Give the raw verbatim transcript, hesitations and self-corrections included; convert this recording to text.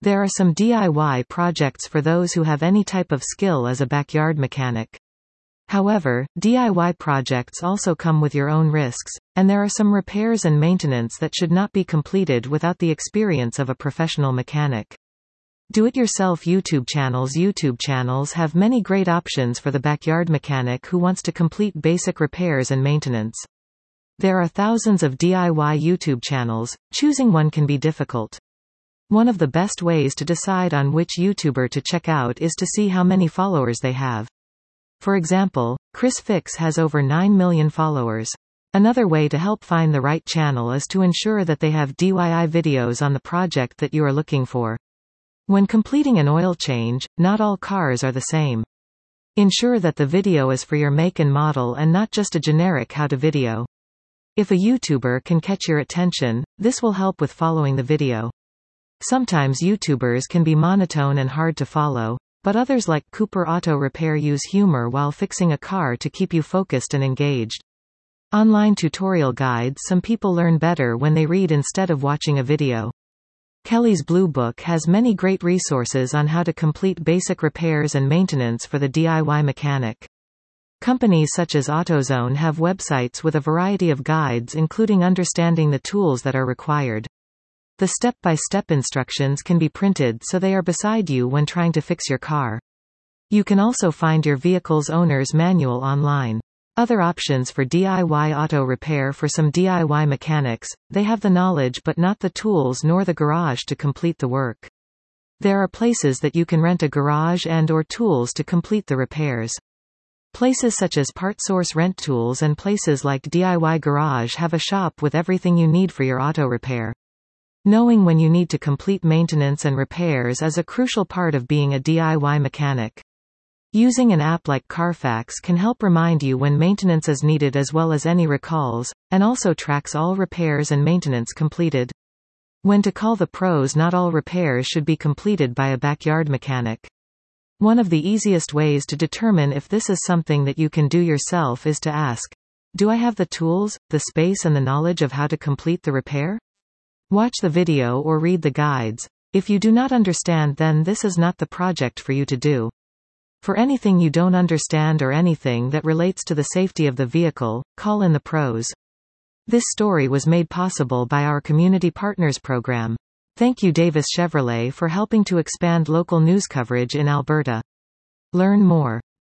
There are some D I Y projects for those who have any type of skill as a backyard mechanic. However, D I Y projects also come with your own risks, and there are some repairs and maintenance that should not be completed without the experience of a professional mechanic. Do-it-yourself YouTube channels YouTube channels have many great options for the backyard mechanic who wants to complete basic repairs and maintenance. There are thousands of D I Y YouTube channels, choosing one can be difficult. One of the best ways to decide on which YouTuber to check out is to see how many followers they have. For example, Chris Fix has over nine million followers. Another way to help find the right channel is to ensure that they have D I Y videos on the project that you are looking for. When completing an oil change, not all cars are the same. Ensure that the video is for your make and model and not just a generic how-to video. If a YouTuber can catch your attention, this will help with following the video. Sometimes YouTubers can be monotone and hard to follow, but others like Cooper Auto Repair use humor while fixing a car to keep you focused and engaged. Online tutorial guides. Some people learn better when they read instead of watching a video. Kelly's Blue Book has many great resources on how to complete basic repairs and maintenance for the D I Y mechanic. Companies such as AutoZone have websites with a variety of guides including understanding the tools that are required. The step-by-step instructions can be printed so they are beside you when trying to fix your car. You can also find your vehicle's owner's manual online. Other options for D I Y auto repair. For some D I Y mechanics, they have the knowledge but not the tools nor the garage to complete the work. There are places that you can rent a garage and or tools to complete the repairs. Places such as PartSource Rent Tools and places like D I Y Garage have a shop with everything you need for your auto repair. Knowing when you need to complete maintenance and repairs is a crucial part of being a D I Y mechanic. Using an app like Carfax can help remind you when maintenance is needed as well as any recalls, and also tracks all repairs and maintenance completed. When to call the pros. Not all repairs should be completed by a backyard mechanic. One of the easiest ways to determine if this is something that you can do yourself is to ask, do I have the tools, the space and the knowledge of how to complete the repair? Watch the video or read the guides. If you do not understand, then this is not the project for you to do. For anything you don't understand or anything that relates to the safety of the vehicle, call in the pros. This story was made possible by our Community Partners program. Thank you Davis Chevrolet for helping to expand local news coverage in Alberta. Learn more.